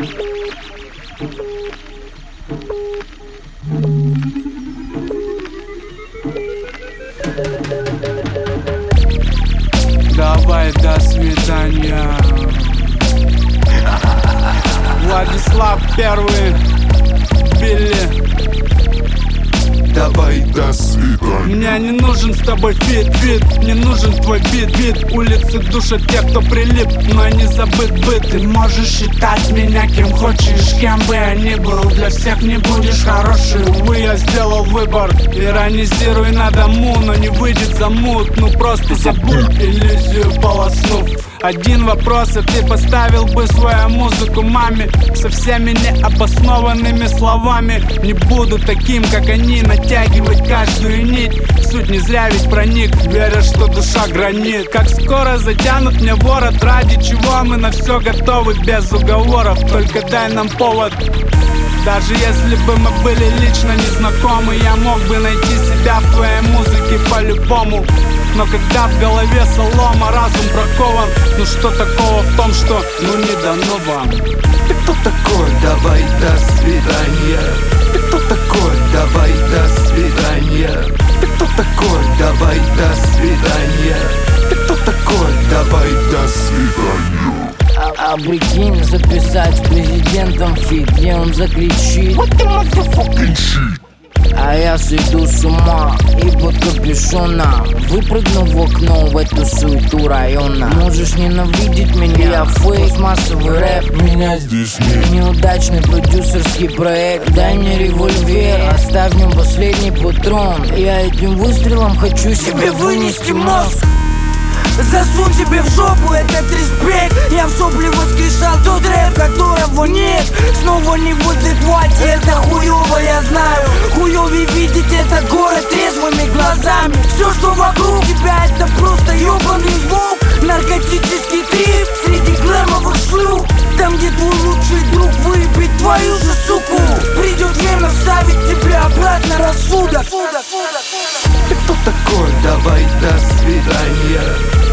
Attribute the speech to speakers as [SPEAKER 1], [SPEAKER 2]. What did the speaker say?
[SPEAKER 1] Давай, до свидания. Владислав Первый, Билли.
[SPEAKER 2] Давай, до свидания.
[SPEAKER 1] Мне не нужен с тобой фит, не нужен твой бит. Улицы душат тех, кто прилип, но не забыт быт. Ты можешь считать меня кем хочешь, кем бы я ни был. Для всех не будешь хороший, увы, я сделал выбор. Иронизируй на дому, но не выйдет замут. Ну просто забудь иллюзию полоснув. Один вопрос, а ты поставил бы свою музыку маме со всеми необоснованными словами. Не буду таким, как они, натягивать каждую нить. Суть не зря ведь проник, веря, что душа гранит. Как скоро затянут мне ворот, ради чего мы на все готовы без уговоров. Только дай нам повод. Даже если бы мы были лично незнакомы, я мог бы найти себя в твоей музыке по-любому. Но когда в голове солома, разум бракован, ну что такого в том, что ну не дано вам?
[SPEAKER 2] Ты кто такой? Давай, до свидания. Ты кто такой? Давай, до свидания. Ты кто такой? Давай, до свидания. Ты кто такой? Давай, до свидания.
[SPEAKER 3] А прикинь, записать президентом фит, где он закричит:
[SPEAKER 2] What the motherfucking shit?
[SPEAKER 3] А я сойду с ума и под капюшоном выпрыгну в окно в эту суету района. Можешь ненавидеть меня, я фейк, массовый рэп, меня здесь нет. Неудачный продюсерский проект, дай мне револьвер, оставь в нем последний патрон. Я этим выстрелом хочу себе вынести мозг. Засунь себе в жопу этот респект. Я в сопле воскрешал тот рэп, которого нет. Снова не в адеквате, это хуёво, я знаю. Хуёвее видеть этот город трезвыми глазами. Все, что вокруг тебя, это просто ёбаный звук. Наркотический трип среди глэмовых шлюх. Там, где твой лучший друг выебет твою же суку. Придет время вставить тебе обратно рассудок.
[SPEAKER 2] Ты кто такой? Давай, до свидания.